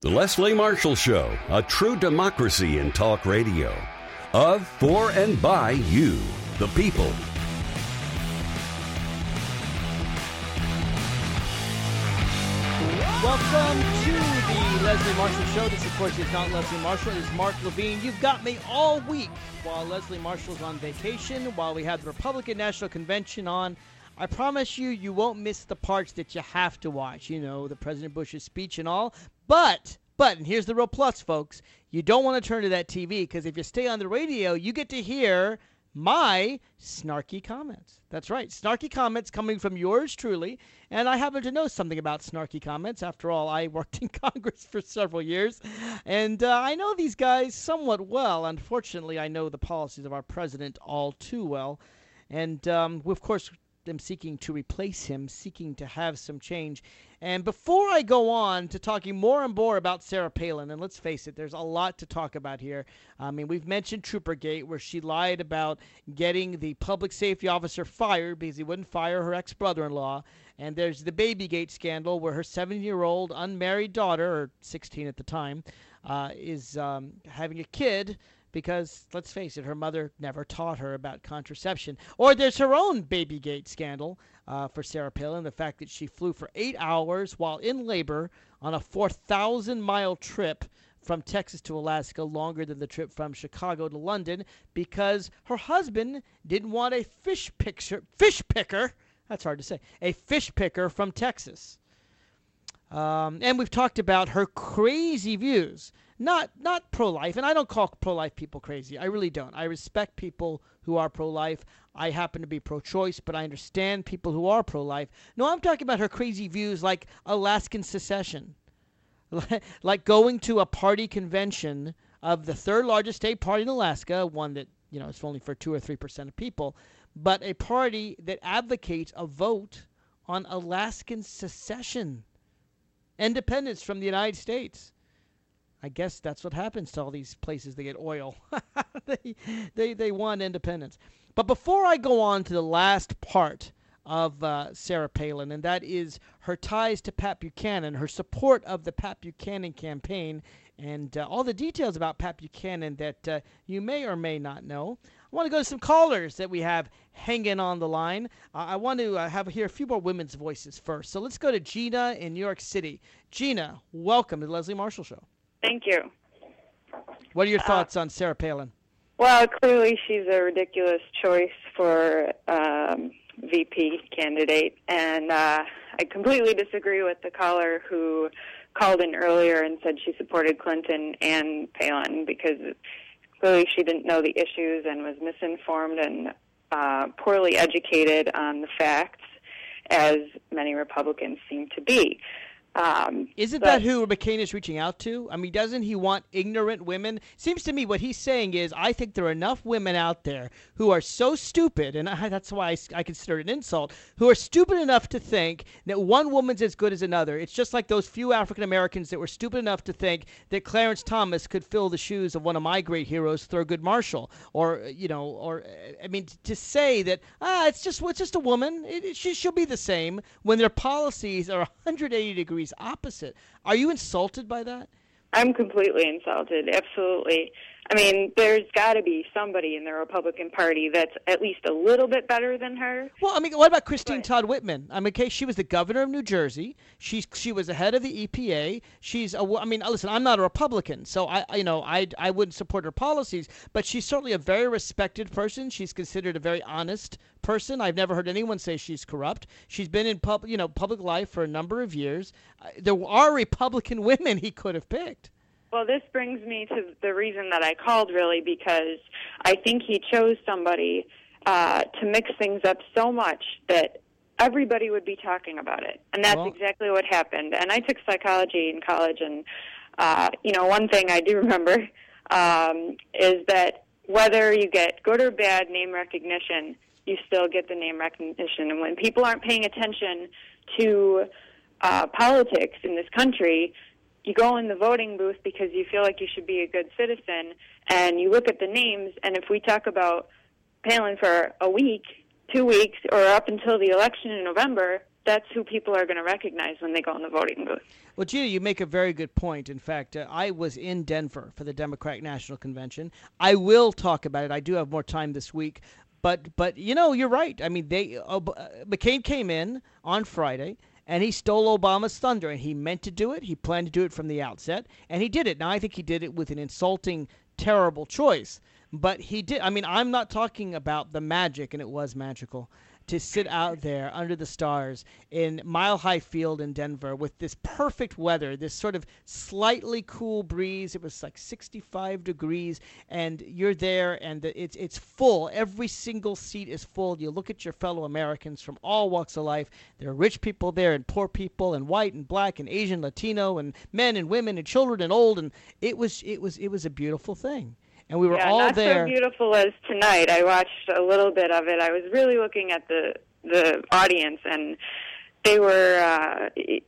The Leslie Marshall Show, a true democracy in talk radio. Of, for, and by you, the people. Welcome to the Leslie Marshall Show. This, of course, is not Leslie Marshall. It is Mark Levine. You've got me all week while Leslie Marshall's on vacation, while we have the Republican National Convention on. I promise you, you won't miss the parts that you have to watch. You know, the President Bush's speech and all. But, and here's the real plus, folks. You don't want to turn to that TV because if you stay on the radio, you get to hear my snarky comments. That's right, snarky comments coming from yours truly. And I happen to know something about snarky comments. After all, I worked in Congress for several years. And I know these guys somewhat well. Unfortunately, I know the policies of our president all too well. And we, of course, am seeking to replace him, seeking to have some change. And before I go on to talking more and more about Sarah Palin, and let's face it, there's a lot to talk about here. I mean, we've mentioned Troopergate, where she lied about getting the public safety officer fired because he wouldn't fire her ex-brother-in-law. And there's the Babygate scandal, where her 7-year-old unmarried daughter, or 16 at the time, is having a kid because, let's face it, her mother never taught her about contraception. Or there's her own Babygate scandal for Sarah Palin, the fact that she flew for 8 hours while in labor on a 4,000-mile trip from Texas to Alaska, longer than the trip from Chicago to London, because her husband didn't want a fish picker, that's hard to say, a fish picker from Texas. And we've talked about her crazy views. Not pro-life, and I don't call pro-life people crazy. I really don't. I respect people who are pro-life. I happen to be pro-choice, but I understand people who are pro-life. No, I'm talking about her crazy views like Alaskan secession, like going to a party convention of the third largest state party in Alaska, one that, you know, is only for 2 or 3% of people, but a party that advocates a vote on Alaskan secession, independence from the United States. I guess that's what happens to all these places that get oil. they want independence. But before I go on to the last part of Sarah Palin, and that is her ties to Pat Buchanan, her support of the Pat Buchanan campaign, and all the details about Pat Buchanan that you may or may not know, I want to go to some callers that we have hanging on the line. I want to hear a few more women's voices first. So let's go to Gina in New York City. Gina, welcome to the Leslie Marshall Show. Thank you. What are your thoughts on Sarah Palin? Well, clearly she's a ridiculous choice for VP candidate, and I completely disagree with the caller who called in earlier and said she supported Clinton and Palin, because clearly she didn't know the issues and was misinformed and poorly educated on the facts, as many Republicans seem to be. Isn't that who McCain is reaching out to? I mean, doesn't he want ignorant women? Seems to me what he's saying is, I think there are enough women out there who are so stupid, and that's why I consider it an insult, who are stupid enough to think that one woman's as good as another. It's just like those few African Americans that were stupid enough to think that Clarence Thomas could fill the shoes of one of my great heroes, Thurgood Marshall, or I mean, to say that it's just a woman, she'll be the same when their policies are 180 degrees opposite. Are you insulted by that? I'm completely insulted, absolutely. I mean, there's got to be somebody in the Republican Party that's at least a little bit better than her. Well, I mean, what about Christine Todd Whitman? I mean, okay, she was the governor of New Jersey. She was the head of the EPA. Listen, I'm not a Republican, so I wouldn't support her policies, but she's certainly a very respected person. She's considered a very honest person. I've never heard anyone say she's corrupt. She's been in public life for a number of years. There are Republican women he could have picked. Well, this brings me to the reason that I called, really, because I think he chose somebody to mix things up so much that everybody would be talking about it. And that's exactly what happened. And I took psychology in college, and, one thing I do remember is that whether you get good or bad name recognition, you still get the name recognition. And when people aren't paying attention to politics in this country, you go in the voting booth because you feel like you should be a good citizen, and you look at the names, and if we talk about Palin for a week, 2 weeks, or up until the election in November, that's who people are going to recognize when they go in the voting booth. Well, Gina, you make a very good point. In fact, I was in Denver for the Democratic National Convention. I will talk about it. I do have more time this week. But you're right. I mean, McCain came in on Friday, and he stole Obama's thunder, and he meant to do it. He planned to do it from the outset, and he did it. Now, I think he did it with an insulting, terrible choice. But he did. I mean, I'm not talking about the magic, and it was magical, to sit out there under the stars in Mile High Field in Denver with this perfect weather, this sort of slightly cool breeze. It was like 65 degrees, and you're there, and it's full. Every single seat is full. You look at your fellow Americans from all walks of life. There are rich people there, and poor people, and white and black and Asian, Latino, and men and women and children and old, and it was a beautiful thing. And we were all there. Not so beautiful as tonight. I watched a little bit of it. I was really looking at the audience, and they were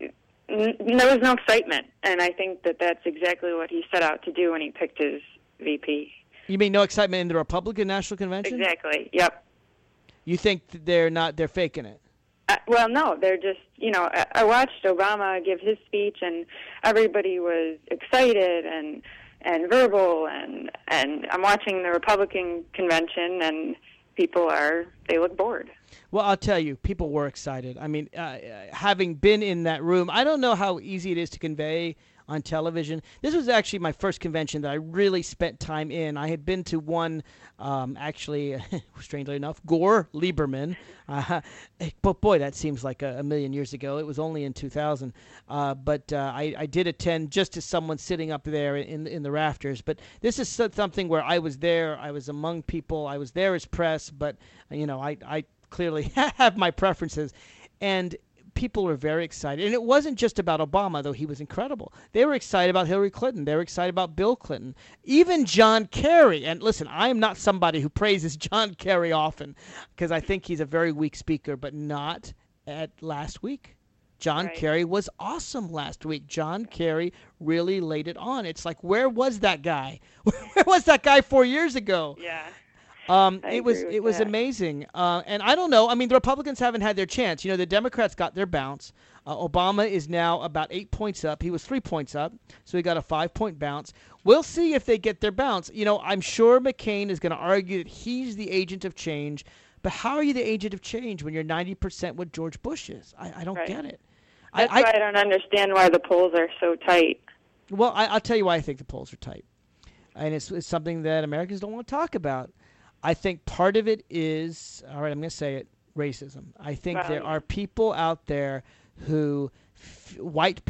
there was no excitement. And I think that that's exactly what he set out to do when he picked his VP. You mean no excitement in the Republican National Convention? Exactly. Yep. You think they're faking it? Well, no, they're just, I watched Obama give his speech, and everybody was excited and verbal, and I'm watching the Republican convention, and they look bored. Well, I'll tell you, people were excited. I mean, having been in that room, I don't know how easy it is to convey on television. This was actually my first convention that I really spent time in. I had been to one, actually, strangely enough, Gore Lieberman. But boy, that seems like a million years ago. It was only in 2000. But I did attend just as someone sitting up there in the rafters. But this is something where I was there. I was among people. I was there as press. But, I clearly have my preferences. And people were very excited. And it wasn't just about Obama, though he was incredible. They were excited about Hillary Clinton. They were excited about Bill Clinton. Even John Kerry. And listen, I am not somebody who praises John Kerry often because I think he's a very weak speaker, but not at last week. John Kerry was awesome last week. John Kerry really laid it on. It's like, where was that guy? Where was that guy 4 years ago? Yeah. It was amazing. And I don't know. I mean, the Republicans haven't had their chance. The Democrats got their bounce. Obama is now about 8 points up. He was 3 points up, so he got a 5-point bounce. We'll see if they get their bounce. I'm sure McCain is going to argue that he's the agent of change. But how are you the agent of change when you're 90% what George Bush is? I don't get it. That's why I don't understand why the polls are so tight. Well, I'll tell you why I think the polls are tight. And it's something that Americans don't want to talk about. I think part of it is, all right, I'm going to say it, racism. I think there are people out there who, white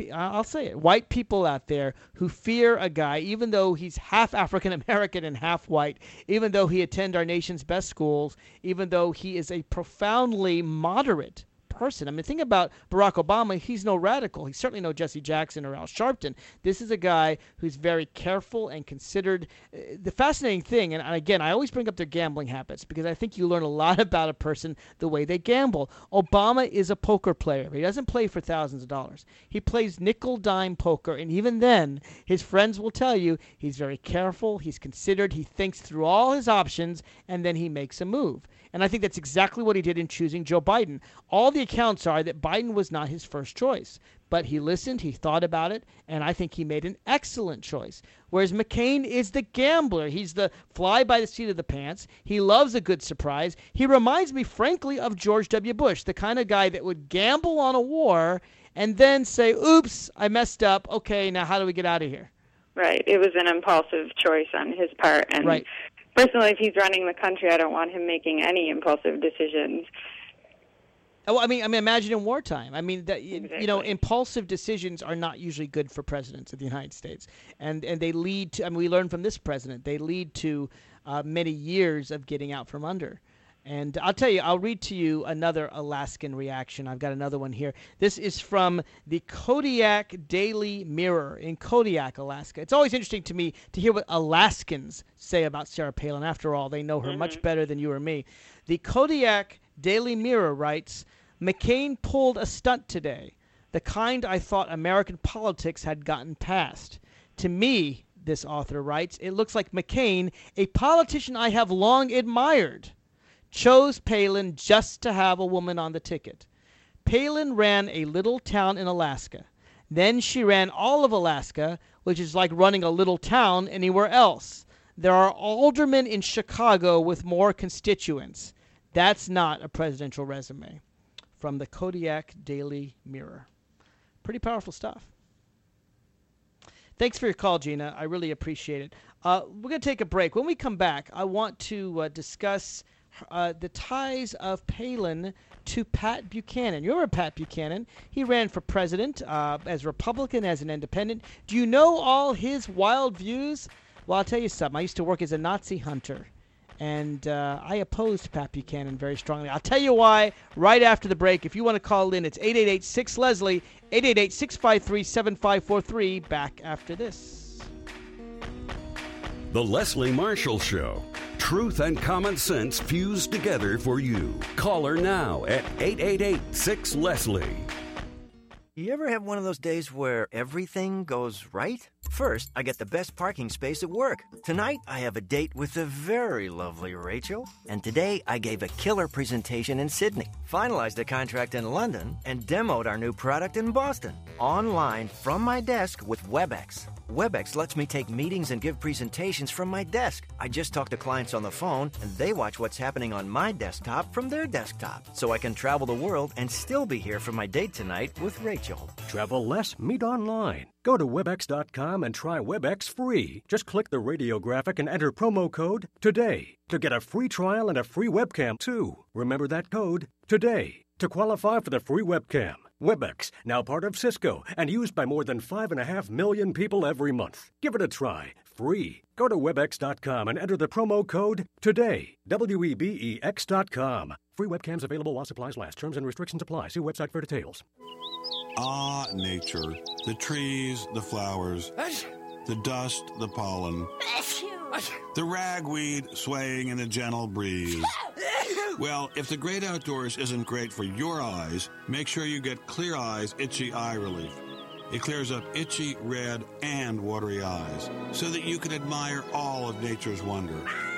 people out there who fear a guy, even though he's half African-American and half white, even though he attended our nation's best schools, even though he is a profoundly moderate person. I mean, think about Barack Obama. He's no radical. He's certainly no Jesse Jackson or Al Sharpton. This is a guy who's very careful and considered. The fascinating thing, and again, I always bring up their gambling habits because I think you learn a lot about a person the way they gamble. Obama is a poker player. He doesn't play for thousands of dollars. He plays nickel-dime poker, and even then, his friends will tell you he's very careful, he's considered, he thinks through all his options, and then he makes a move. And I think that's exactly what he did in choosing Joe Biden. All the accounts are that Biden was not his first choice. But he listened, he thought about it, and I think he made an excellent choice. Whereas McCain is the gambler. He's the fly by the seat of the pants. He loves a good surprise. He reminds me, frankly, of George W. Bush, the kind of guy that would gamble on a war and then say, oops, I messed up. Okay, now how do we get out of here? Right. It was an impulsive choice on his part. And right. Personally, if he's running the country, I don't want him making any impulsive decisions. Oh, I mean, imagine in wartime. I mean, Exactly. Impulsive decisions are not usually good for presidents of the United States, and they lead to. I mean, we learned from this president. They lead to many years of getting out from under. And I'll tell you, I'll read to you another Alaskan reaction. I've got another one here. This is from the Kodiak Daily Mirror in Kodiak, Alaska. It's always interesting to me to hear what Alaskans say about Sarah Palin. After all, they know her much better than you or me. The Kodiak Daily Mirror writes, McCain pulled a stunt today, the kind I thought American politics had gotten past. To me, this author writes, it looks like McCain, a politician I have long admired, chose Palin just to have a woman on the ticket. Palin ran a little town in Alaska. Then she ran all of Alaska, which is like running a little town anywhere else. There are aldermen in Chicago with more constituents. That's not a presidential resume. From the Kodiak Daily Mirror. Pretty powerful stuff. Thanks for your call, Gina. I really appreciate it. We're going to take a break. When we come back, I want to discuss the ties of Palin to Pat Buchanan. You remember Pat Buchanan? He ran for president as a Republican, as an independent. Do you know all his wild views? Well, I'll tell you something. I used to work as a Nazi hunter, and I opposed Pat Buchanan very strongly. I'll tell you why right after the break. If you want to call in, it's 888-6-LESLIE, 888-653-7543. Back after this. The Leslie Marshall Show. Truth and common sense fused together for you. Call her now at 888-6-LESLIE. You ever have one of those days where everything goes right? First, I get the best parking space at work. Tonight, I have a date with the very lovely Rachel. And today, I gave a killer presentation in Sydney, finalized a contract in London, and demoed our new product in Boston. Online from my desk with WebEx. WebEx lets me take meetings and give presentations from my desk. I just talk to clients on the phone, and they watch what's happening on my desktop from their desktop. So I can travel the world and still be here for my date tonight with Rachel. Travel less, meet online. Go to WebEx.com and try WebEx free. Just click the radio graphic and enter promo code TODAY to get a free trial and a free webcam, too. Remember that code, TODAY, to qualify for the free webcam. WebEx, now part of Cisco and used by more than 5.5 million people every month. Give it a try, free. Go to WebEx.com and enter the promo code TODAY, WEBEX.com. Free webcams available while supplies last. Terms and restrictions apply. See website for details. Ah, nature. The trees, the flowers, the dust, the pollen, the ragweed swaying in a gentle breeze. Well, if the great outdoors isn't great for your eyes, make sure you get Clear Eyes Itchy Eye Relief. It clears up itchy, red, and watery eyes so that you can admire all of nature's wonder.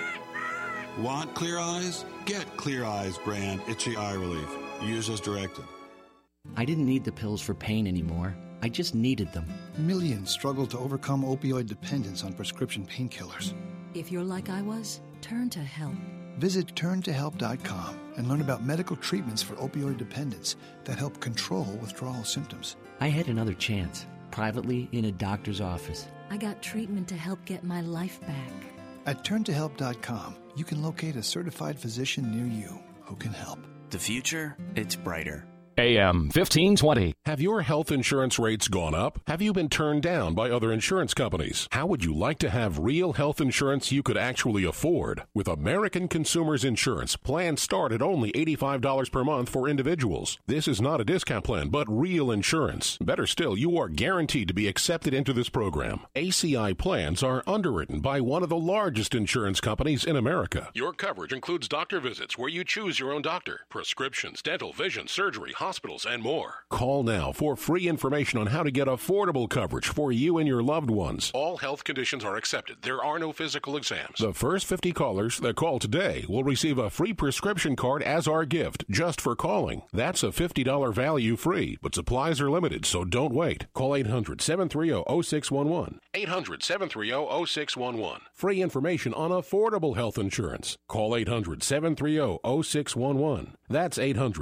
Want clear eyes? Get Clear Eyes brand Itchy Eye Relief. Use as directed. I didn't need the pills for pain anymore. I just needed them. Millions struggle to overcome opioid dependence on prescription painkillers. If you're like I was, turn to help. Visit turntohelp.com and learn about medical treatments for opioid dependence that help control withdrawal symptoms. I had another chance, privately in a doctor's office. I got treatment to help get my life back. At turntohelp.com, you can locate a certified physician near you who can help. The future, it's brighter. AM 1520. Have your health insurance rates gone up? Have you been turned down by other insurance companies? How would you like to have real health insurance you could actually afford? With American Consumers Insurance, plans start at only $85 per month for individuals. This is not a discount plan, but real insurance. Better still, you are guaranteed to be accepted into this program. ACI plans are underwritten by one of the largest insurance companies in America. Your coverage includes doctor visits where you choose your own doctor, prescriptions, dental, vision, surgery, hospitals, and more. Call now for free information on how to get affordable coverage for you and your loved ones. All health conditions are accepted. There are no physical exams. The first 50 callers that call today will receive a free prescription card as our gift just for calling. That's a $50 value free, but supplies are limited, so don't wait. Call 800-730-0611. 800-730-0611. Free information on affordable health insurance. Call 800-730-0611. That's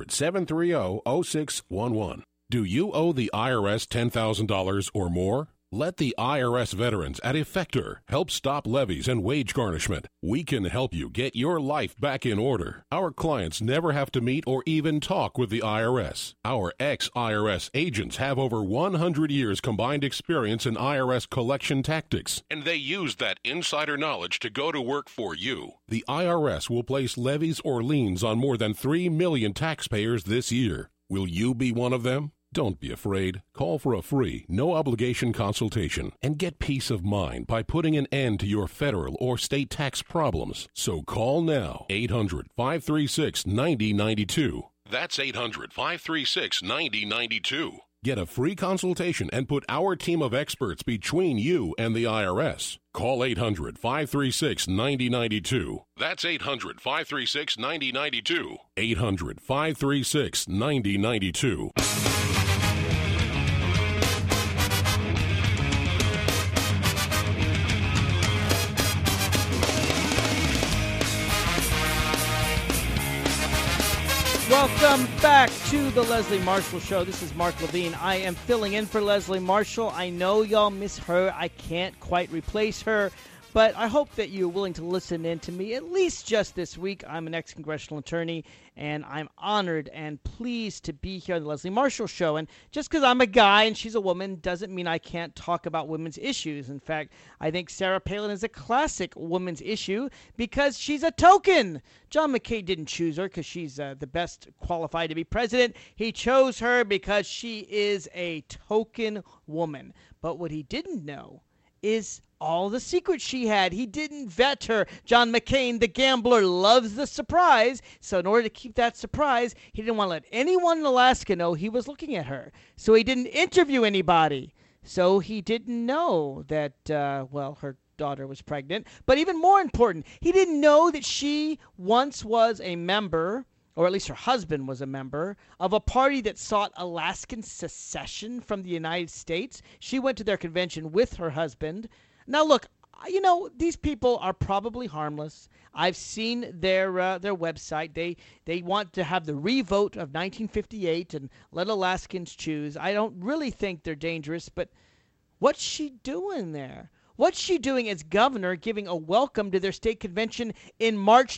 800-730-0611. Do you owe the IRS $10,000 or more? Let the IRS veterans at Effector help stop levies and wage garnishment. We can help you get your life back in order. Our clients never have to meet or even talk with the IRS. Our ex-IRS agents have over 100 years combined experience in IRS collection tactics, and they use that insider knowledge to go to work for you. The IRS will place levies or liens on more than 3 million taxpayers this year. Will you be one of them? Don't be afraid. Call for a free, no-obligation consultation and get peace of mind by putting an end to your federal or state tax problems. So call now, 800-536-9092. That's 800-536-9092. Get a free consultation and put our team of experts between you and the IRS. Call 800-536-9092. That's 800-536-9092. 800-536-9092. Welcome back to the Leslie Marshall Show. This is Mark Levine. I am filling in for Leslie Marshall. I know y'all miss her. I can't quite replace her, but I hope that you're willing to listen in to me at least just this week. I'm an ex-congressional attorney, and I'm honored and pleased to be here on the Leslie Marshall Show. And just because I'm a guy and she's a woman doesn't mean I can't talk about women's issues. In fact, I think Sarah Palin is a classic women's issue because she's a token. John McCain didn't choose her because she's the best qualified to be president. He chose her because she is a token woman. But what he didn't know is all the secrets she had. He didn't vet her. John McCain, the gambler, loves the surprise. So in order to keep that surprise, he didn't want to let anyone in Alaska know he was looking at her. So he didn't interview anybody. So he didn't know that, her daughter was pregnant. But even more important, he didn't know that she once was a member, or at least her husband was a member, of a party that sought Alaskan secession from the United States. She went to their convention with her husband. Now, look, you know, these people are probably harmless. I've seen their website. They want to have the revote of 1958 and let Alaskans choose. I don't really think they're dangerous, but what's she doing there? What's she doing as governor giving a welcome to their state convention in March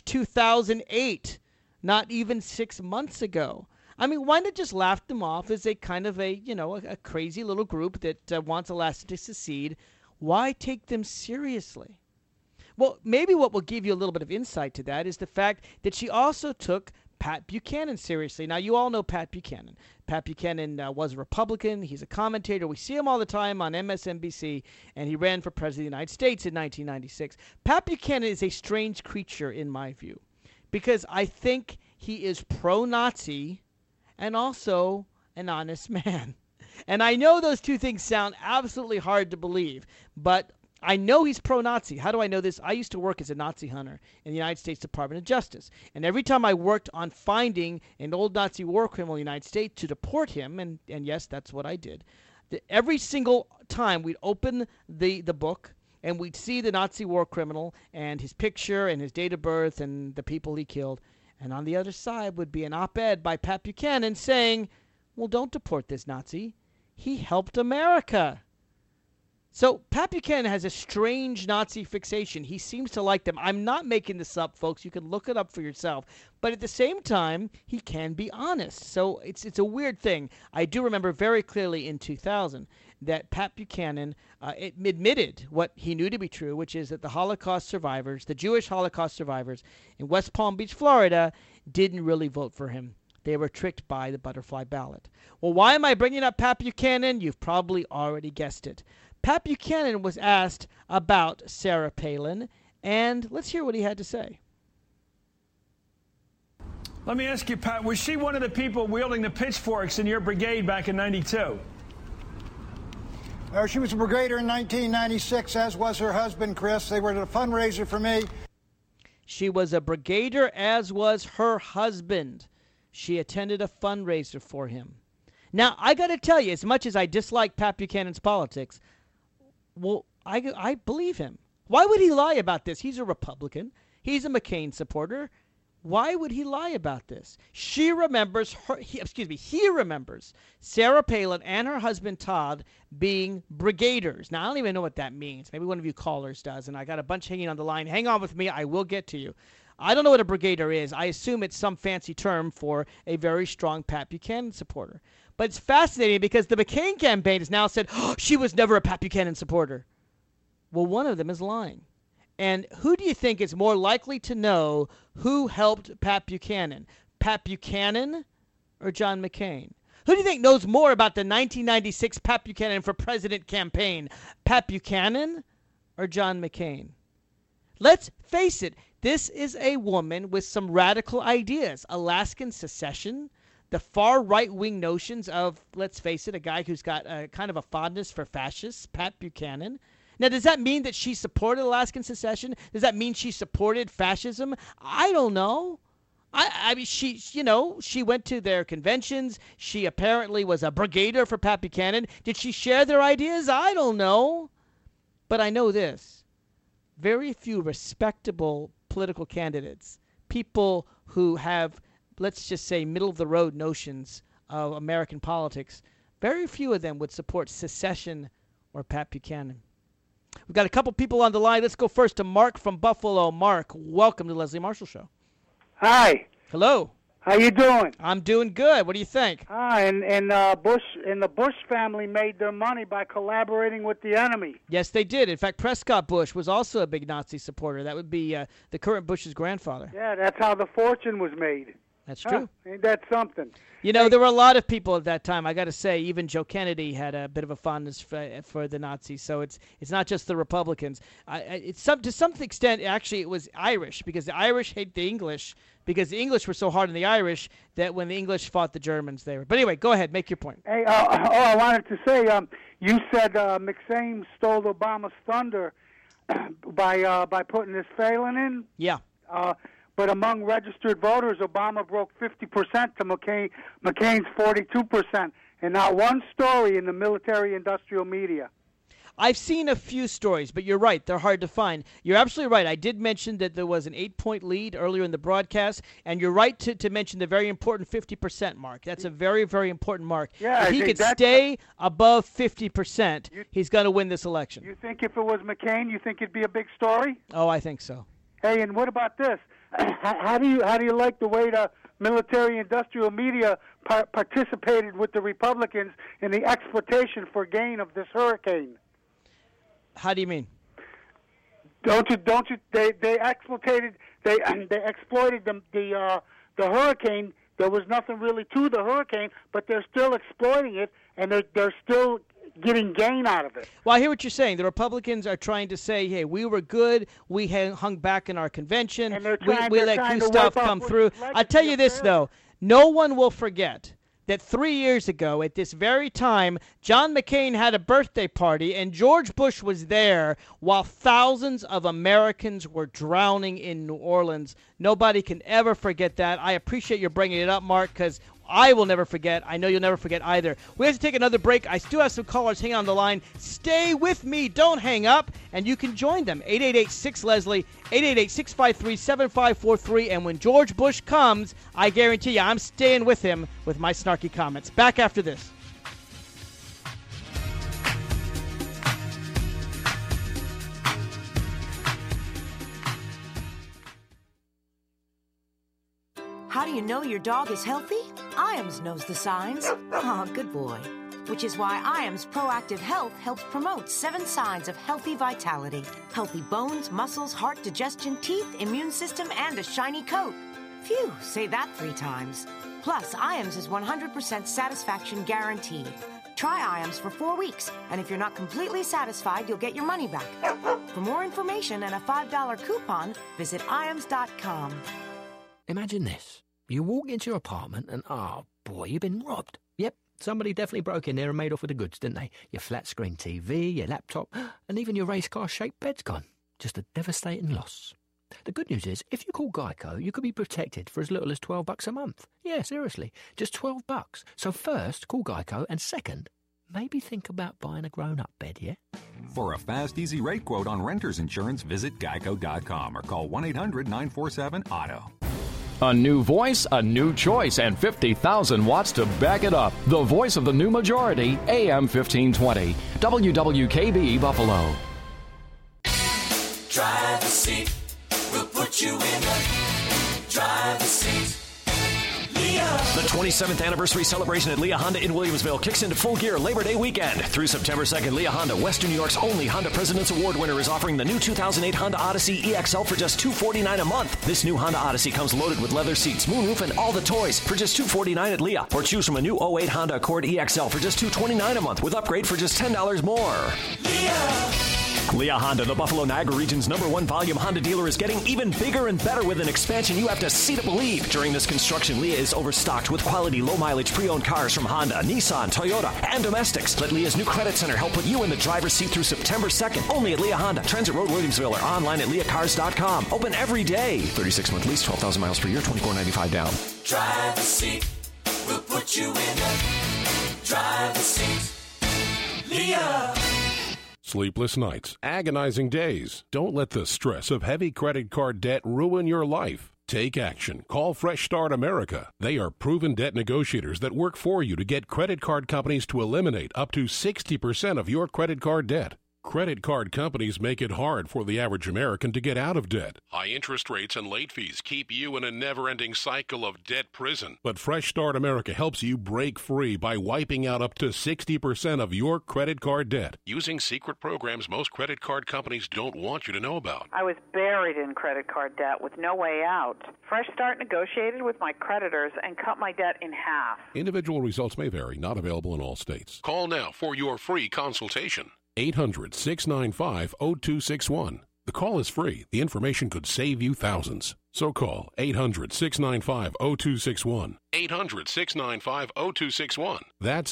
2008? Not even 6 months ago. I mean, why not just laugh them off as a kind of a crazy little group that wants Alaska to secede? Why take them seriously? Well, maybe what will give you a little bit of insight to that is the fact that she also took Pat Buchanan seriously. Now, you all know Pat Buchanan. Pat Buchanan was a Republican. He's a commentator. We see him all the time on MSNBC, and he ran for president of the United States in 1996. Pat Buchanan is a strange creature in my view because I think he is pro-Nazi and also an honest man. And I know those two things sound absolutely hard to believe, but I know he's pro-Nazi. How do I know this? I used to work as a Nazi hunter in the United States Department of Justice. And every time I worked on finding an old Nazi war criminal in the United States to deport him, and yes, that's what I did, every single time we'd open the book and we'd see the Nazi war criminal and his picture and his date of birth and the people he killed. And on the other side would be an op-ed by Pat Buchanan saying, well, don't deport this Nazi. He helped America. So Pat Buchanan has a strange Nazi fixation. He seems to like them. I'm not making this up, folks. You can look it up for yourself. But at the same time, he can be honest. So it's a weird thing. I do remember very clearly in 2000 that Pat Buchanan admitted what he knew to be true, which is that the Holocaust survivors, the Jewish Holocaust survivors in West Palm Beach, Florida, didn't really vote for him. They were tricked by the butterfly ballot. Well, why am I bringing up Pat Buchanan? You've probably already guessed it. Pat Buchanan was asked about Sarah Palin, and let's hear what he had to say. Let me ask you, Pat, was she one of the people wielding the pitchforks in your brigade back in '92? She was a brigadier in 1996, as was her husband, Chris. They were at a fundraiser for me. She was a brigadier, as was her husband. She attended a fundraiser for him. Now, I got to tell you, as much as I dislike Pat Buchanan's politics, well, I believe him. Why would he lie about this? He's a Republican. He's a McCain supporter. Why would he lie about this? He remembers Sarah Palin and her husband Todd being brigaders. Now, I don't even know what that means. Maybe one of you callers does, and I got a bunch hanging on the line. Hang on with me. I will get to you. I don't know what a brigadier is. I assume it's some fancy term for a very strong Pat Buchanan supporter. But it's fascinating because the McCain campaign has now said, she was never a Pat Buchanan supporter. Well, one of them is lying. And who do you think is more likely to know who helped Pat Buchanan? Pat Buchanan or John McCain? Who do you think knows more about the 1996 Pat Buchanan for President campaign? Pat Buchanan or John McCain? Let's face it, this is a woman with some radical ideas. Alaskan secession, the far right-wing notions of, let's face it, a guy who's got kind of a fondness for fascists, Pat Buchanan. Now, does that mean that she supported Alaskan secession? Does that mean she supported fascism? I don't know. I mean, she went to their conventions. She apparently was a brigader for Pat Buchanan. Did she share their ideas? I don't know. But I know this. Very few respectable political candidates, people who have, let's just say, middle-of-the-road notions of American politics, very few of them would support secession or Pat Buchanan. We've got a couple people on the line. Let's go first to Mark from Buffalo. Mark, welcome to the Leslie Marshall Show. Hi. Hello. How you doing? I'm doing good. What do you think? And Bush and the Bush family made their money by collaborating with the enemy. Yes, they did. In fact, Prescott Bush was also a big Nazi supporter. That would be the current Bush's grandfather. Yeah, that's how the fortune was made. That's true. Ain't that something? You know, there were a lot of people at that time. I got to say, even Joe Kennedy had a bit of a fondness for the Nazis. So it's not just the Republicans. To some extent, actually, it was Irish, because the Irish hate the English, because the English were so hard on the Irish that when the English fought the Germans, they were. But anyway, go ahead, make your point. Hey, I wanted to say, you said McSain stole Obama's thunder by putting this Phelan in. Yeah. But among registered voters, Obama broke 50% to McCain's 42%, and not one story in the military-industrial media. I've seen a few stories, but you're right. They're hard to find. You're absolutely right. I did mention that there was an 8-point lead earlier in the broadcast, and you're right to mention the very important 50% mark. That's a very, very important mark. Yeah, if he could stay above 50%, he's going to win this election. You think if it was McCain, you think it'd be a big story? Oh, I think so. Hey, and what about this? How do you like the way the military-industrial media participated with the Republicans in the exploitation for gain of this hurricane? How do you mean? Don't you? They exploited the hurricane. There was nothing really to the hurricane, but they're still exploiting it, and they're still getting gain out of it. Well, I hear what you're saying. The Republicans are trying to say, hey, we were good. We hung back in our convention. And we let new stuff come through. I tell you this, though. No one will forget that 3 years ago at this very time, John McCain had a birthday party, and George Bush was there while thousands of Americans were drowning in New Orleans. Nobody can ever forget that. I appreciate you bringing it up, Mark, because I will never forget. I know you'll never forget either. We have to take another break. I still have some callers hanging on the line. Stay with me. Don't hang up. And you can join them. 888-6-LESLIE, 888-653-7543. And when George Bush comes, I guarantee you I'm staying with him with my snarky comments. Back after this. How do you know your dog is healthy? IAMS knows the signs. Oh, good boy. Which is why IAMS Proactive Health helps promote 7 signs of healthy vitality. Healthy bones, muscles, heart, digestion, teeth, immune system, and a shiny coat. Phew, say that 3 times. Plus, IAMS is 100% satisfaction guaranteed. Try IAMS for 4 weeks, and if you're not completely satisfied, you'll get your money back. For more information and a $5 coupon, visit IAMS.com. Imagine this. You walk into your apartment and, oh boy, you've been robbed. Yep, somebody definitely broke in there and made off with the goods, didn't they? Your flat-screen TV, your laptop, and even your race car-shaped bed's gone. Just a devastating loss. The good news is, if you call Geico, you could be protected for as little as $12 a month. Yeah, seriously, just $12. So first, call Geico, and second, maybe think about buying a grown-up bed, yeah? For a fast, easy rate quote on renter's insurance, visit geico.com or call 1-800-947-AUTO. A new voice, a new choice, and 50,000 watts to back it up. The voice of the new majority, AM 1520, WWKB Buffalo. Driver's seat, we'll put you in the driver's seat. The 27th anniversary celebration at Leah Honda in Williamsville kicks into full gear Labor Day weekend. Through September 2nd, Leah Honda, Western New York's only Honda President's Award winner, is offering the new 2008 Honda Odyssey EXL for just $249 a month. This new Honda Odyssey comes loaded with leather seats, moonroof, and all the toys for just $249 at Leah. Or choose from a new 08 Honda Accord EXL for just $229 a month with upgrade for just $10 more. Leah. Leah Honda, the Buffalo Niagara region's #1 volume Honda dealer, is getting even bigger and better with an expansion you have to see to believe. During this construction, Leah is overstocked with quality low-mileage pre-owned cars from Honda, Nissan, Toyota, and domestics. Let Leah's new credit center help put you in the driver's seat through September 2nd. Only at Leah Honda, Transit Road, Williamsville, or online at leahcars.com. Open every day. 36-month lease, 12,000 miles per year, $24.95 down. Driver's seat. We'll put you in the driver's seat. Leah. Sleepless nights, agonizing days. Don't let the stress of heavy credit card debt ruin your life. Take action. Call Fresh Start America. They are proven debt negotiators that work for you to get credit card companies to eliminate up to 60% of your credit card debt. Credit card companies make it hard for the average American to get out of debt. High interest rates and late fees keep you in a never-ending cycle of debt prison. But Fresh Start America helps you break free by wiping out up to 60% of your credit card debt using secret programs most credit card companies don't want you to know about. I was buried in credit card debt with no way out. Fresh Start negotiated with my creditors and cut my debt in half. Individual results may vary, not available in all states. Call now for your free consultation. 800-695-0261. The call is free. The information could save you thousands. So call 800-695-0261. 800-695-0261. That's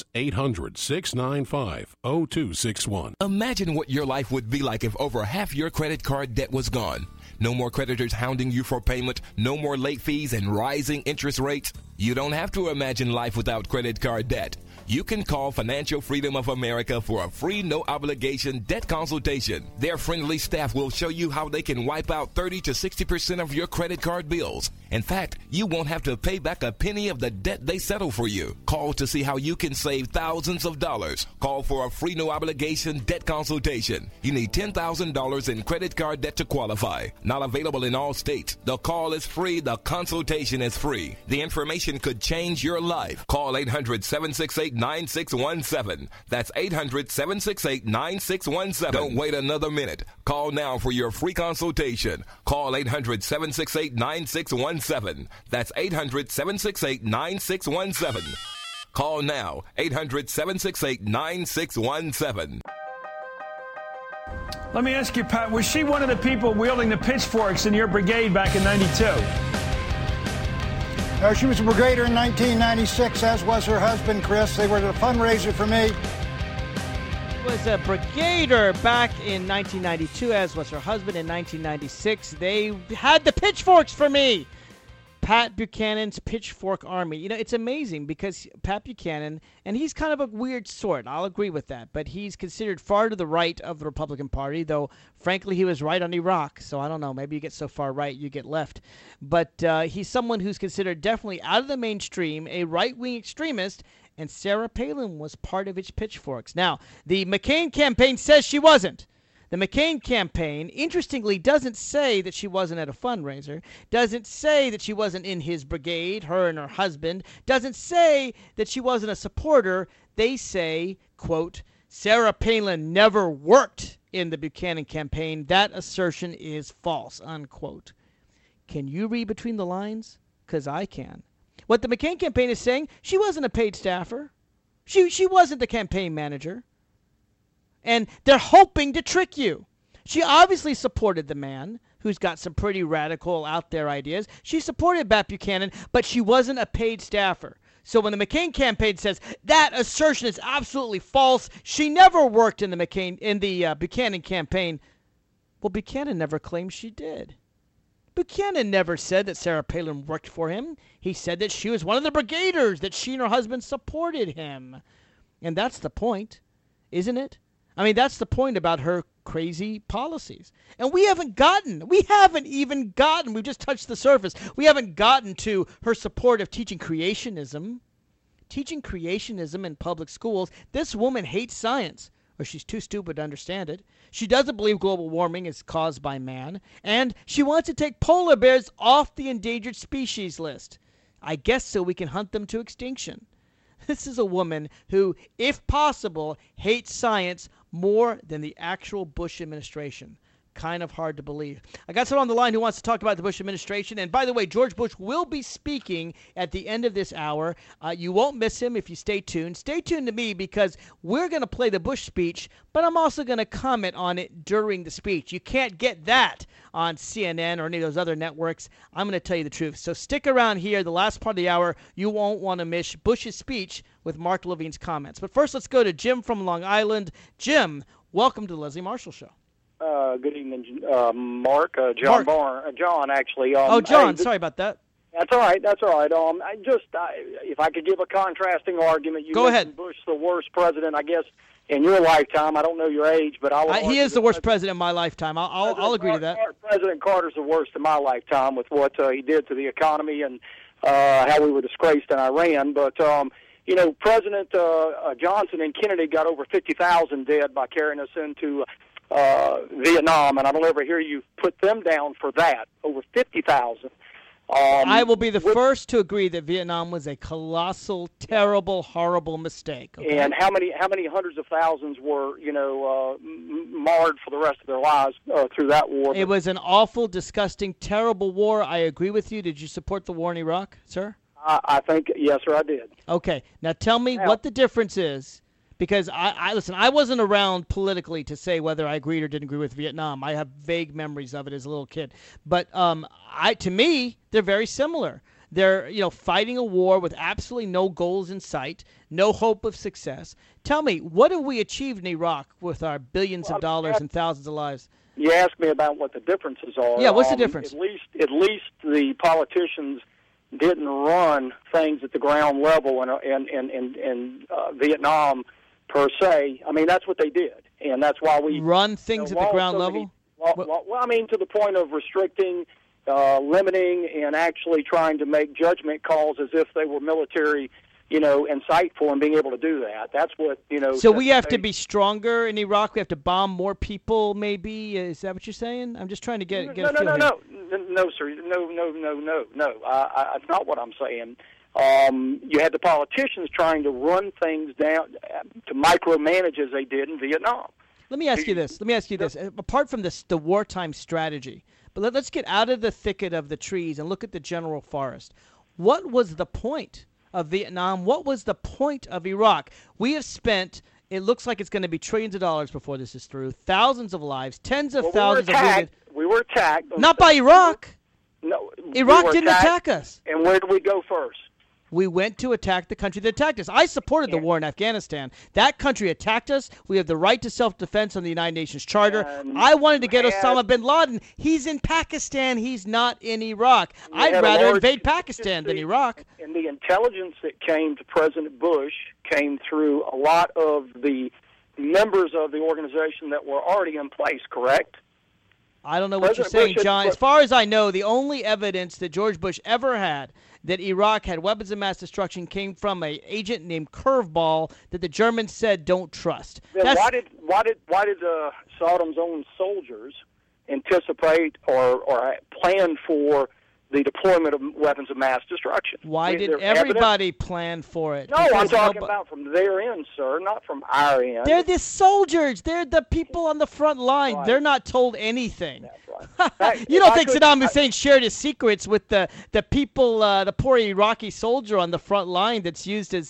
800-695-0261. Imagine what your life would be like if over half your credit card debt was gone. No more creditors hounding you for payment, no more late fees and rising interest rates. You don't have to imagine life without credit card debt. You can call Financial Freedom of America for a free, no-obligation debt consultation. Their friendly staff will show you how they can wipe out 30 to 60% of your credit card bills. In fact, you won't have to pay back a penny of the debt they settle for you. Call to see how you can save thousands of dollars. Call for a free, no-obligation debt consultation. You need $10,000 in credit card debt to qualify. Not available in all states. The call is free. The consultation is free. The information could change your life. Call 800-768-9617. That's 800-768-9617. Don't wait another minute. Call now for your free consultation. Call 800-768-9617. That's 800-768-9617. Call now. 800-768-9617. Let me ask you, Pat, was she one of the people wielding the pitchforks in your brigade back in 92? No, she was a brigader in 1996, as was her husband, Chris. They were the fundraiser for me. Was a brigadier back in 1992, as was her husband in 1996. They had the pitchforks for me. Pat Buchanan's Pitchfork Army. You know, it's amazing because Pat Buchanan, and he's kind of a weird sort, I'll agree with that, but he's considered far to the right of the Republican Party, though, frankly, he was right on Iraq, so I don't know, maybe you get so far right, you get left. But he's someone who's considered definitely out of the mainstream, a right-wing extremist, and Sarah Palin was part of its pitchforks. Now, the McCain campaign says she wasn't. The McCain campaign, interestingly, doesn't say that she wasn't at a fundraiser, doesn't say that she wasn't in his brigade, her and her husband, doesn't say that she wasn't a supporter. They say, quote, Sarah Palin never worked in the Buchanan campaign. That assertion is false, unquote. Can you read between the lines? Because I can. What the McCain campaign is saying, she wasn't a paid staffer. She wasn't the campaign manager. And they're hoping to trick you. She obviously supported the man who's got some pretty radical out there ideas. She supported Pat Buchanan, but she wasn't a paid staffer. So when the McCain campaign says that assertion is absolutely false, she never worked in the Buchanan campaign. Well, Buchanan never claimed she did. Buchanan never said that Sarah Palin worked for him. He said that she was one of the brigaders, that she and her husband supported him. And that's the point, isn't it? I mean, that's the point about her crazy policies. And we haven't even gotten, we've just touched the surface. We haven't gotten to her support of teaching creationism. Teaching creationism in public schools. This woman hates science, or she's too stupid to understand it. She doesn't believe global warming is caused by man. And she wants to take polar bears off the endangered species list. I guess so we can hunt them to extinction. This is a woman who, if possible, hates science more than the actual Bush administration. kind of hard to believe. I got someone on the line who wants to talk about the Bush administration. And by the way, George Bush will be speaking at the end of this hour. You won't miss him if you stay tuned. Stay tuned to me because we're going to play the Bush speech, but I'm also going to comment on it during the speech. You can't get that on CNN or any of those other networks. I'm going to tell you the truth. So stick around here. The last part of the hour, you won't want to miss Bush's speech with Mark Levine's comments. But first, let's go to Jim from Long Island. Jim, welcome to the Leslie Marshall Show. Good evening, Mark. John, actually. John, sorry about that. That's all right. If I could give a contrasting argument, Go ahead. Bush the worst president, I guess, in your lifetime. I don't know your age, but he is the worst president in my lifetime. I'll agree to that. President Carter's the worst in my lifetime with what he did to the economy and how we were disgraced in Iran. But President Johnson and Kennedy got over 50,000 dead by carrying us into Vietnam, and I don't ever hear you put them down for that. Over 50,000. I will be the first to agree that Vietnam was a colossal, terrible, horrible mistake. Okay? And how many hundreds of thousands were, marred for the rest of their lives through that war? It was an awful, disgusting, terrible war. I agree with you. Did you support the war in Iraq, sir? I think, yes, sir, I did. Okay. Now tell me what the difference is. Because I wasn't around politically to say whether I agreed or didn't agree with Vietnam. I have vague memories of it as a little kid. But to me, they're very similar. They're fighting a war with absolutely no goals in sight, no hope of success. Tell me, what have we achieved in Iraq with our billions of dollars and thousands of lives? You asked me about what the differences are. Yeah, what's the difference? At least the politicians didn't run things at the ground level in Vietnam. Per se, I mean that's what they did, and that's why we run things at the ground level. I mean to the point of restricting, limiting, and actually trying to make judgment calls as if they were military, insightful, and being able to do that. That's what So we have to be stronger in Iraq. We have to bomb more people. Maybe is that what you're saying? I'm just trying to get a feel here. No, sir, no. That's not what I'm saying. You had the politicians trying to run things down, to micromanage as they did in Vietnam. Let me ask you this. Apart from the wartime strategy, but let's get out of the thicket of the trees and look at the general forest. What was the point of Vietnam? What was the point of Iraq? We have spent, it looks like it's going to be trillions of dollars before this is through, thousands of lives, tens of thousands of women. We were attacked. Not by Iraq. No. Iraq didn't attack us. And where did we go first? We went to attack the country that attacked us. I supported the war in Afghanistan. That country attacked us. We have the right to self-defense under the United Nations Charter. I wanted to get Osama bin Laden. He's in Pakistan. He's not in Iraq. I'd rather invade Pakistan than Iraq. And the intelligence that came to President Bush came through a lot of the members of the organization that were already in place, correct? I don't know what you're saying, John. As far as I know, the only evidence that George Bush ever had that Iraq had weapons of mass destruction came from an agent named Curveball that the Germans said don't trust. Then why did Saddam's own soldiers anticipate or plan for the deployment of weapons of mass destruction? Why did everybody plan for it? No, I'm talking about from their end, sir, not from our end. They're the soldiers. They're the people on the front line. Right. They're not told anything. That's right. You don't think Saddam Hussein shared his secrets with the people, the poor Iraqi soldier on the front line that's used as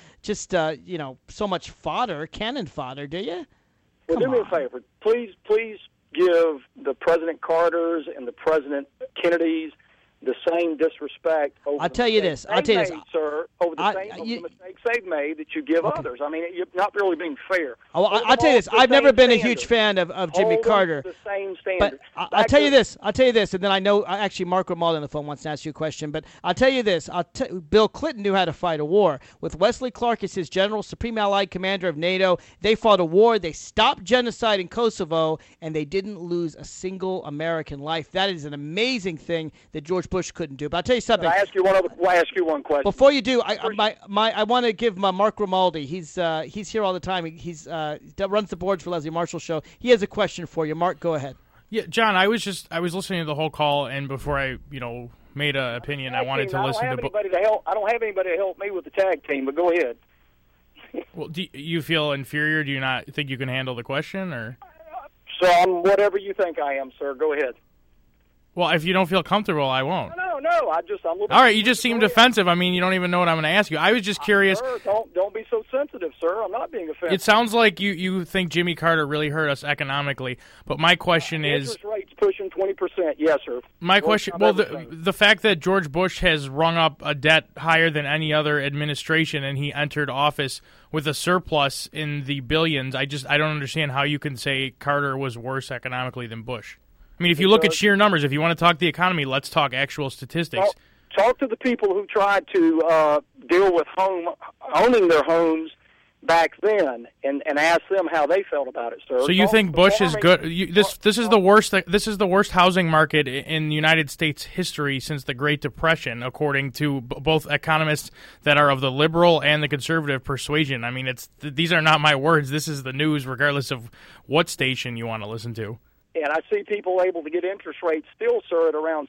so much fodder, cannon fodder, do you? Well, do me a favor. Please give the President Carters and the President Kennedys the same disrespect over I'll tell you this, sir, over the mistakes they've made that you give others. I mean, you're not really being fair. I'll tell you this. I've never been a huge fan of Jimmy Carter. The same standard. But I'll tell you this, and then I know, actually, Mark Grimaldi on the phone wants to ask you a question, but I'll tell you this. Bill Clinton knew how to fight a war. With Wesley Clark as his general, supreme allied commander of NATO, they fought a war. They stopped genocide in Kosovo, and they didn't lose a single American life. That is an amazing thing that George Bush couldn't do. But I'll tell you something. I ask you one question. Before you do, I want to give Mark Grimaldi. He's here all the time. He's runs the boards for Leslie Marshall Show. He has a question for you. Mark, go ahead. Yeah, John, I was listening to the whole call, and before I made an opinion, I wanted to listen to. I don't have anybody to help me with the tag team, but go ahead. Well, do you feel inferior? Do you not think you can handle the question, or? So I'm whatever you think I am, sir. Go ahead. Well, if you don't feel comfortable, I won't. No. I'm looking. All right, you just seem defensive. I mean, you don't even know what I'm going to ask you. I was just curious. Sir, don't be so sensitive, sir. I'm not being offensive. It sounds like you think Jimmy Carter really hurt us economically, but my question is... Interest rates pushing 20%, yes, sir. My question, well, the fact that George Bush has rung up a debt higher than any other administration and he entered office with a surplus in the billions, I don't understand how you can say Carter was worse economically than Bush. I mean, if you look at sheer numbers, if you want to talk the economy, let's talk actual statistics. Talk to the people who tried to deal with owning their homes back then, and ask them how they felt about it, sir. So you think Bush is good? This is the worst. This is the worst housing market in United States history since the Great Depression, according to both economists that are of the liberal and the conservative persuasion. I mean, these are not my words. This is the news, regardless of what station you want to listen to. And I see people able to get interest rates still, sir, at around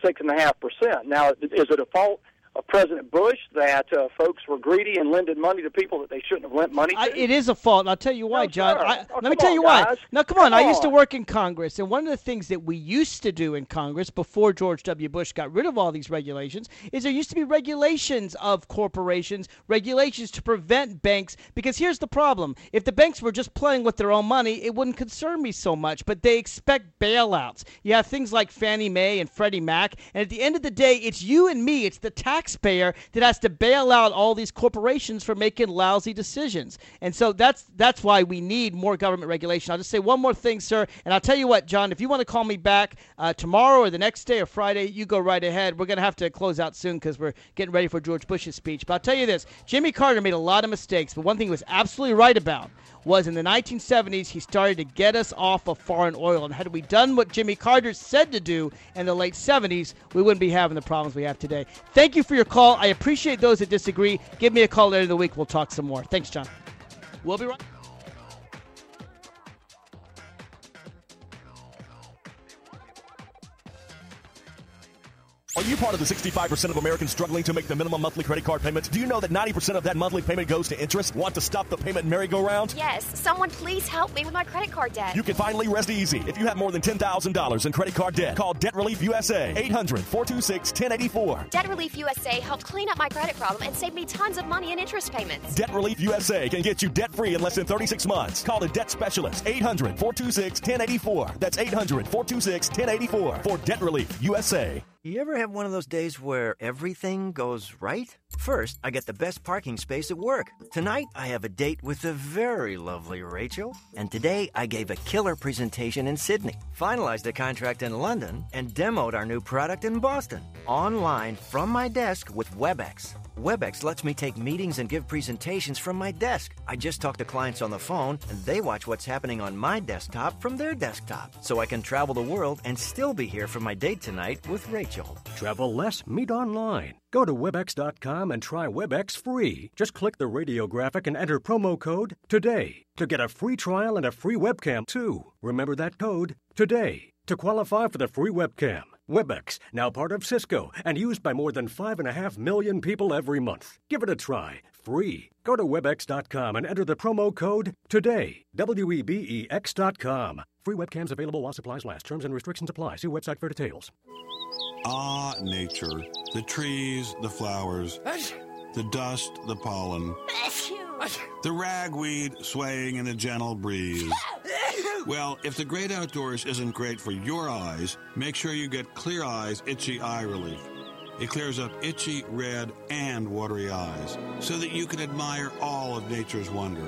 6.5%. Now, is it a fault of President Bush that folks were greedy and lended money to people that they shouldn't have lent money to? It is a fault. I'll tell you why, John. Let me tell you why. Now, come on. I used to work in Congress, and one of the things that we used to do in Congress before George W. Bush got rid of all these regulations is there used to be regulations of corporations, regulations to prevent banks, because here's the problem. If the banks were just playing with their own money, it wouldn't concern me so much, but they expect bailouts. You have things like Fannie Mae and Freddie Mac, and at the end of the day, it's you and me, it's the taxpayer that has to bail out all these corporations for making lousy decisions. And so that's why we need more government regulation. I'll just say one more thing, sir, and I'll tell you what, John, if you want to call me back tomorrow or the next day or Friday, you go right ahead. We're going to have to close out soon because we're getting ready for George Bush's speech. But I'll tell you this, Jimmy Carter made a lot of mistakes, but one thing he was absolutely right about was in the 1970s, he started to get us off of foreign oil. And had we done what Jimmy Carter said to do in the late 70s, we wouldn't be having the problems we have today. Thank you for your call. I appreciate those that disagree. Give me a call later in the week. We'll talk some more. Thanks, John. We'll be right back. Are you part of the 65% of Americans struggling to make the minimum monthly credit card payment? Do you know that 90% of that monthly payment goes to interest? Want to stop the payment merry-go-round? Yes. Someone please help me with my credit card debt. You can finally rest easy. If you have more than $10,000 in credit card debt, call Debt Relief USA, 800-426-1084. Debt Relief USA helped clean up my credit problem and saved me tons of money in interest payments. Debt Relief USA can get you debt-free in less than 36 months. Call a debt specialist, 800-426-1084. That's 800-426-1084 for Debt Relief USA. You ever have one of those days where everything goes right? First, I get the best parking space at work. Tonight, I have a date with the very lovely Rachel. And today, I gave a killer presentation in Sydney, finalized a contract in London, and demoed our new product in Boston. Online from my desk with WebEx. WebEx lets me take meetings and give presentations from my desk. I just talk to clients on the phone, and they watch what's happening on my desktop from their desktop. So I can travel the world and still be here for my date tonight with Rachel. Travel less, meet online. Go to WebEx.com and try WebEx free. Just click the radio graphic and enter promo code TODAY to get a free trial and a free webcam, too. Remember that code, TODAY, to qualify for the free webcam. WebEx, now part of Cisco and used by more than 5.5 million people every month. Give it a try, free. Go to WebEx.com and enter the promo code TODAY, WEBEX.com. Free webcams available while supplies last. Terms and restrictions apply. See website for details. Ah, nature. The trees, the flowers, the dust, the pollen, the ragweed swaying in a gentle breeze. Well, if the great outdoors isn't great for your eyes, make sure you get Clear Eyes Itchy Eye Relief. It clears up itchy, red, and watery eyes so that you can admire all of nature's wonder.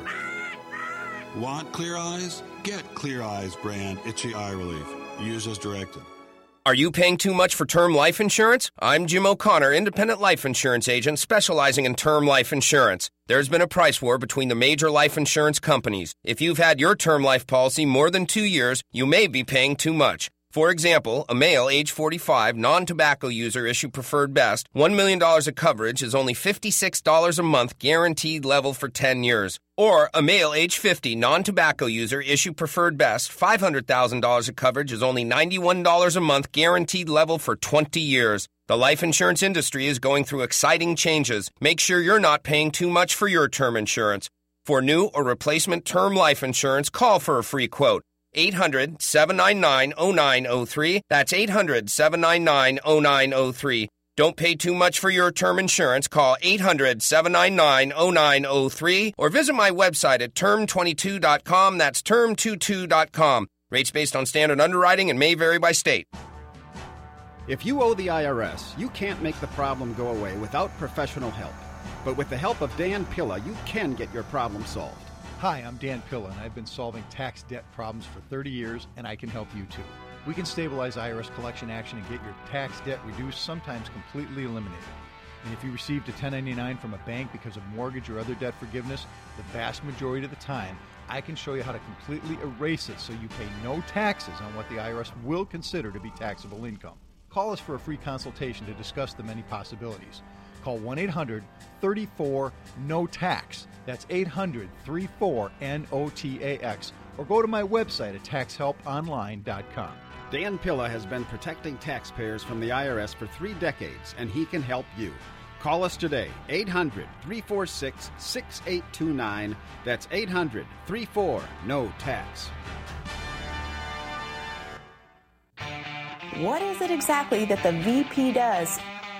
Want clear eyes? Get Clear Eyes brand Itchy Eye Relief. Use as directed. Are you paying too much for term life insurance? I'm Jim O'Connor, independent life insurance agent specializing in term life insurance. There's been a price war between the major life insurance companies. If you've had your term life policy more than 2 years, you may be paying too much. For example, a male age 45, non-tobacco user issue preferred best, $1 million of coverage is only $56 a month guaranteed level for 10 years. Or a male age 50, non-tobacco user issue preferred best, $500,000 of coverage is only $91 a month guaranteed level for 20 years. The life insurance industry is going through exciting changes. Make sure you're not paying too much for your term insurance. For new or replacement term life insurance, call for a free quote. 800-799-0903. That's 800-799-0903. Don't pay too much for your term insurance. Call 800-799-0903 or visit my website at term22.com. That's term22.com. Rates based on standard underwriting and may vary by state. If you owe the IRS, you can't make the problem go away without professional help. But with the help of Dan Pilla, you can get your problem solved. Hi, I'm Dan Pilla, and I've been solving tax debt problems for 30 years, and I can help you too. We can stabilize IRS collection action and get your tax debt reduced, sometimes completely eliminated. And if you received a 1099 from a bank because of mortgage or other debt forgiveness, the vast majority of the time, I can show you how to completely erase it so you pay no taxes on what the IRS will consider to be taxable income. Call us for a free consultation to discuss the many possibilities. Call 1-800-34-NO-TAX. That's 800-34-NOTAX. Or go to my website at taxhelponline.com. Dan Pilla has been protecting taxpayers from the IRS for 3 decades, and he can help you. Call us today, 800-346-6829. That's 800-34-NO-TAX. What is it exactly that the VP does?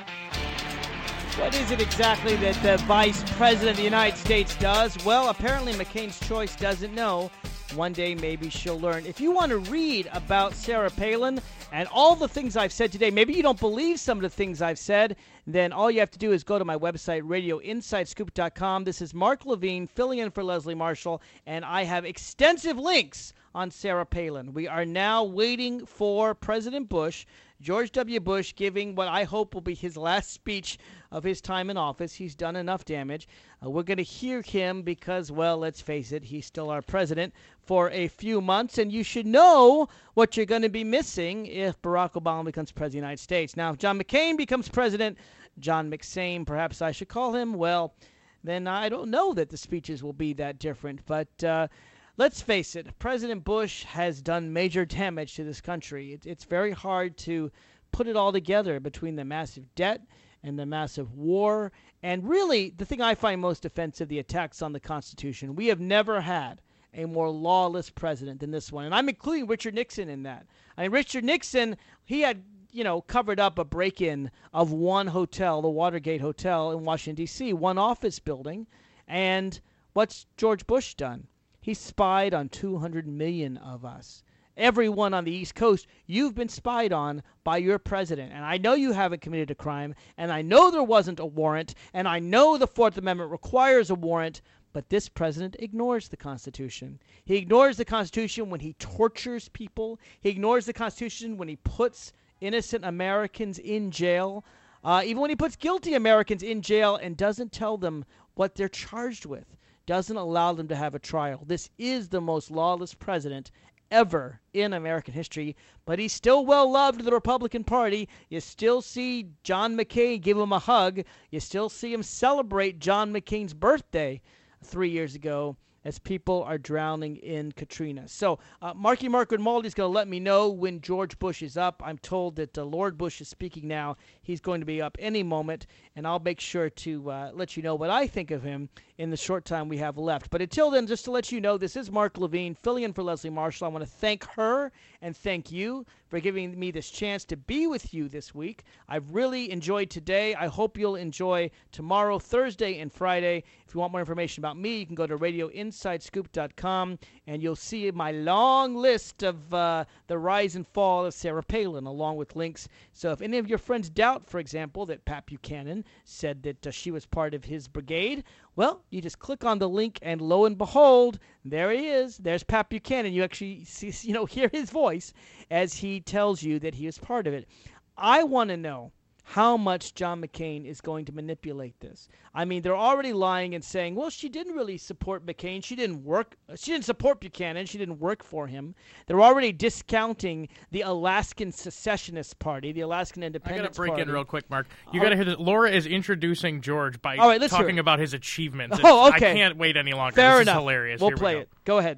What is it exactly that the Vice President of the United States does? Well, apparently McCain's Choice doesn't know. One day maybe she'll learn. If you want to read about Sarah Palin and all the things I've said today, maybe you don't believe some of the things I've said, then all you have to do is go to my website, radioinsidescoop.com. This is Mark Levine filling in for Leslie Marshall, and I have extensive links on Sarah Palin. We are now waiting for President Bush, George W. Bush, giving what I hope will be his last speech of his time in office. He's done enough damage. We're going to hear him because, well, let's face it, he's still our president for a few months, and you should know what you're going to be missing if Barack Obama becomes president of the United States. Now, if John McCain becomes president, John McSame, perhaps I should call him, well, then I don't know that the speeches will be that different, but let's face it, President Bush has done major damage to this country. It's very hard to put it all together between the massive debt and the massive war. And really, the thing I find most offensive, the attacks on the Constitution. We have never had a more lawless president than this one. And I'm including Richard Nixon in that. I mean, Richard Nixon, he had, covered up a break-in of one hotel, the Watergate Hotel in Washington, D.C., one office building. And what's George Bush done? He spied on 200 million of us. Everyone on the East Coast, you've been spied on by your president. And I know you haven't committed a crime, and I know there wasn't a warrant, and I know the Fourth Amendment requires a warrant, but this president ignores the Constitution. He ignores the Constitution when he tortures people. He ignores the Constitution when he puts innocent Americans in jail, even when he puts guilty Americans in jail and doesn't tell them what they're charged with, doesn't allow them to have a trial. This is the most lawless president ever in American history, but he's still well loved in the Republican Party. You still see John McCain give him a hug. You still see him celebrate John McCain's birthday 3 years ago as people are drowning in Katrina. So Marky Mark Grimaldi is going to let me know when George Bush is up. I'm told that Lord Bush is speaking now. He's going to be up any moment, and I'll make sure to let you know what I think of him in the short time we have left. But until then, just to let you know, this is Mark Levine filling in for Leslie Marshall. I want to thank her and thank you for giving me this chance to be with you this week. I've really enjoyed today. I hope you'll enjoy tomorrow, Thursday, and Friday. If you want more information about me, you can go to radioinsidescoop.com, and you'll see my long list of the rise and fall of Sarah Palin, along with links. So if any of your friends doubt, for example, that Pat Buchanan said that she was part of his brigade, well, you just click on the link, and lo and behold, there he is. There's Pat Buchanan. You actually see, hear his voice as he tells you that he is part of it. I want to know how much John McCain is going to manipulate this. I mean, they're already lying and saying, well, she didn't really support McCain. She didn't support Buchanan. She didn't work for him. They're already discounting the Alaskan Secessionist Party, the Alaskan Independence Party. I got to break in real quick, Mark. You got to hear this. Laura is introducing George by talking about his achievements. Oh, okay. I can't wait any longer. Fair this enough. Is hilarious. We'll play it. Go ahead.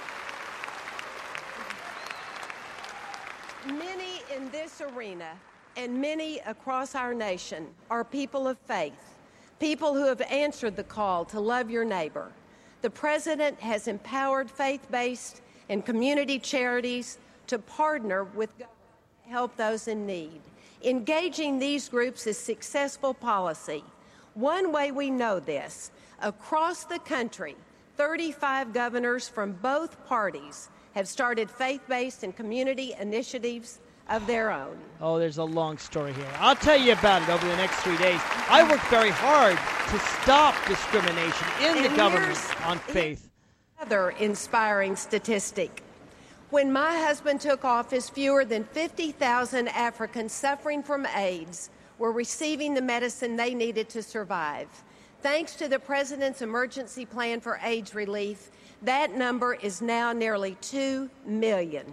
Many in this arena and many across our nation are people of faith, people who have answered the call to love your neighbor. The President has empowered faith-based and community charities to partner with government to help those in need. Engaging these groups is successful policy. One way we know this, across the country, 35 governors from both parties have started faith-based and community initiatives of their own. Oh, there's a long story here. I'll tell you about it over the next 3 days. I worked very hard to stop discrimination in the government on faith. Another inspiring statistic. When my husband took office, fewer than 50,000 Africans suffering from AIDS were receiving the medicine they needed to survive. Thanks to the President's emergency plan for AIDS relief, that number is now nearly 2 million.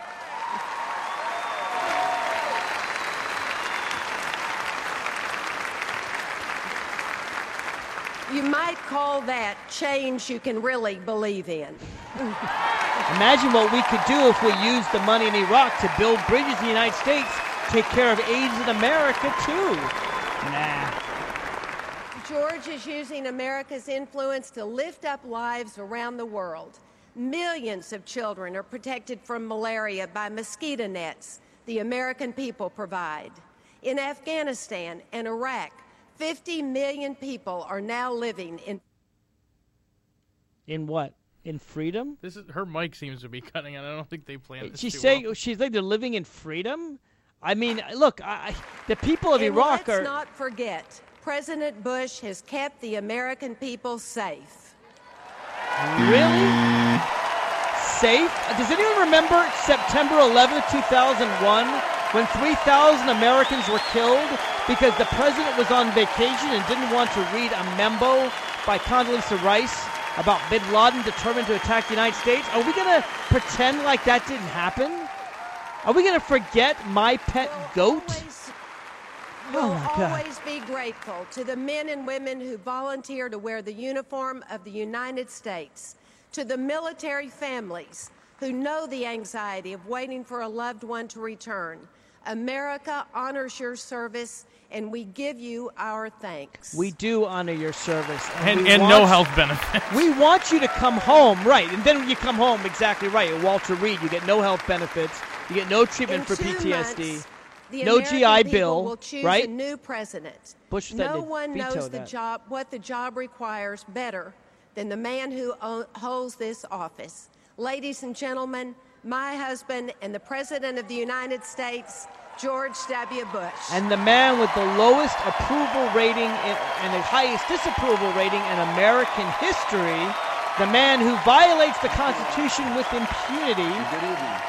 You might call that change you can really believe in. Imagine what we could do if we used the money in Iraq to build bridges in the United States, take care of AIDS in America, too. Nah. George is using America's influence to lift up lives around the world. Millions of children are protected from malaria by mosquito nets the American people provide. In Afghanistan and Iraq, 50 million people are now living in what? In freedom? This is her mic seems to be cutting out. I don't think they planned this. She's saying she's like they're living in freedom. I mean, look, the people of Iraq let's not forget, President Bush has kept the American people safe. Really? Safe? Does anyone remember September 11th, 2001, when 3,000 Americans were killed because the president was on vacation and didn't want to read a memo by Condoleezza Rice about bin Laden determined to attack the United States? Are we going to pretend like that didn't happen? Are we going to forget my pet goat? We'll always be grateful to the men and women who volunteer to wear the uniform of the United States, to the military families who know the anxiety of waiting for a loved one to return. America honors your service, and we give you our thanks. We do honor your service. And no health benefits. We want you to come home, right. And then when you come home, exactly right, at Walter Reed, you get no health benefits, you get no treatment for PTSD, no GI Bill, will choose right? a new president. Bush no one knows what the job requires better than the man who holds this office. Ladies and gentlemen, my husband and the President of the United States, George W. Bush. And the man with the lowest approval rating and the highest disapproval rating in American history, the man who violates the Constitution with impunity. Good evening.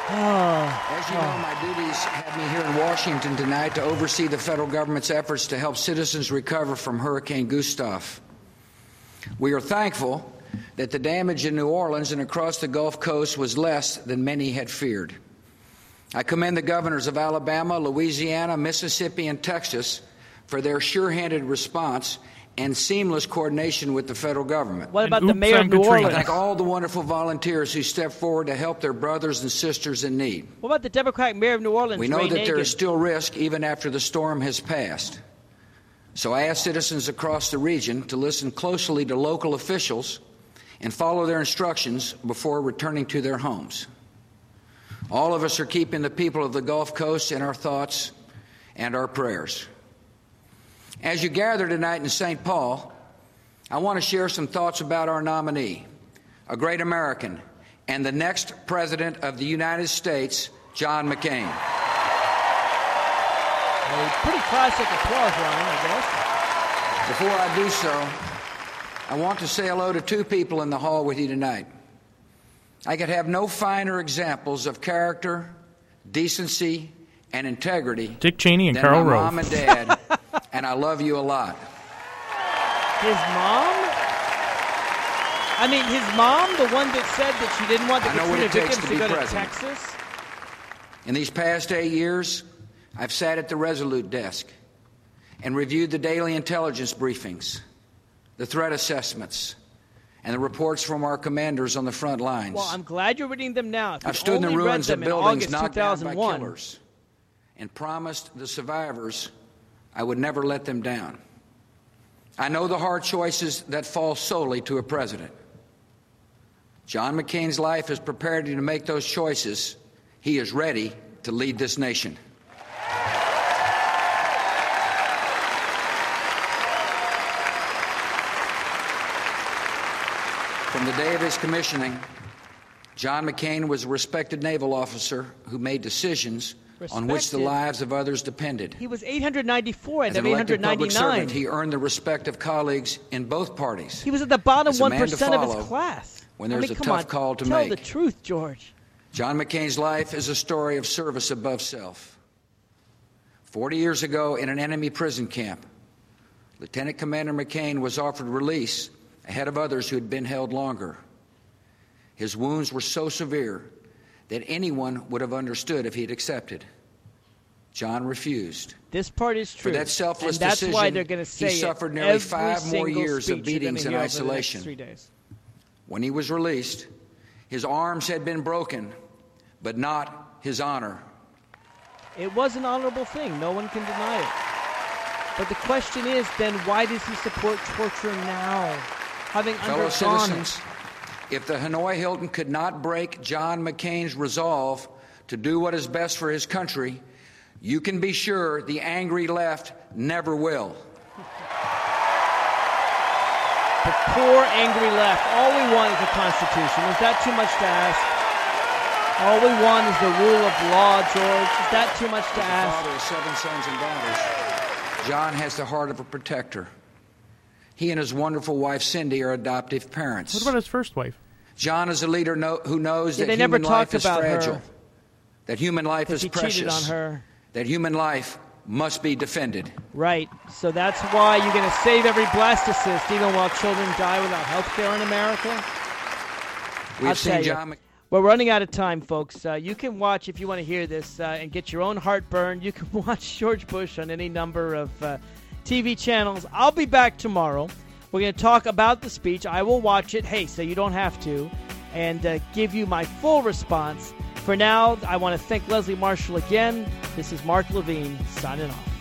As you know, my duties have me here in Washington tonight to oversee the federal government's efforts to help citizens recover from Hurricane Gustav. We are thankful that the damage in New Orleans and across the Gulf Coast was less than many had feared. I commend the governors of Alabama, Louisiana, Mississippi, and Texas for their sure-handed response and seamless coordination with the federal government. What about the mayor of New Orleans? I thank all the wonderful volunteers who stepped forward to help their brothers and sisters in need. What about the Democratic mayor of New Orleans, We know Ray that Nagin? there is still risk even after the storm has passed. So I ask citizens across the region to listen closely to local officials and follow their instructions before returning to their homes. All of us are keeping the people of the Gulf Coast in our thoughts and our prayers. As you gather tonight in St. Paul, I want to share some thoughts about our nominee, a great American, and the next President of the United States, John McCain. A pretty classic applause line, I guess. Before I do so, I want to say hello to two people in the hall with you tonight. I could have no finer examples of character, decency, and integrity Dick Cheney and than Karl my Rove. mom and dad, and I love you a lot. His mom? I mean, his mom, the one that said that she didn't want the I know what Katrina it takes victims to to be go president. to Texas? In these past 8 years, I've sat at the Resolute desk and reviewed the daily intelligence briefings, the threat assessments, and the reports from our commanders on the front lines. Well, I'm glad you're reading them now. If I've you'd stood in the only read ruins of them in buildings August knocked down by 2001. killers and promised the survivors I would never let them down. I know the hard choices that fall solely to a president. John McCain's life has prepared him to make those choices. He is ready to lead this nation. From the day of his commissioning, John McCain was a respected naval officer who made decisions on which the lives of others depended. He was 894 and As an elected 899. public servant, he earned the respect of colleagues in both parties. He was at the bottom As a man to 1% of his follow class. when there's a come tough on, call to tell make. the truth, George. John McCain's life is a story of service above self. 40 years ago, in an enemy prison camp, Lieutenant Commander McCain was offered release ahead of others who had been held longer. His wounds were so severe that anyone would have understood if he had accepted. John refused. This part is true. For that selfless and that's decision, why they're going to say he suffered it nearly every 5 more single years of speech you're beatings gonna and hear over the next isolation. 3 days. When he was released, his arms had been broken, but not his honor. It was an honorable thing. No one can deny it. But the question is, then, why does he support torture now, having Fellow undergone citizens, it? if the Hanoi Hilton could not break John McCain's resolve to do what is best for his country, you can be sure the angry left never will. The poor, angry left. All we want is a constitution. Is that too much to ask? All we want is the rule of law, George. Is that too much to ask? Father of 7 sons and daughters, John has the heart of a protector. He and his wonderful wife, Cindy, are adoptive parents. What about his first wife? John is a leader who knows Yeah, that they never human life talked is about fragile, her. that human life is He precious, cheated on her. that human life must be defended. Right. So that's why you're going to save every blastocyst, even while children die without health care in America? We've I'll seen tell you. John We're running out of time, folks. You can watch, if you want to hear this and get your own heartburn, you can watch George Bush on any number of TV channels. I'll be back tomorrow. We're going to talk about the speech. I will watch it, hey, so you don't have to, and give you my full response. For now, I want to thank Leslie Marshall again. This is Mark Levine signing off.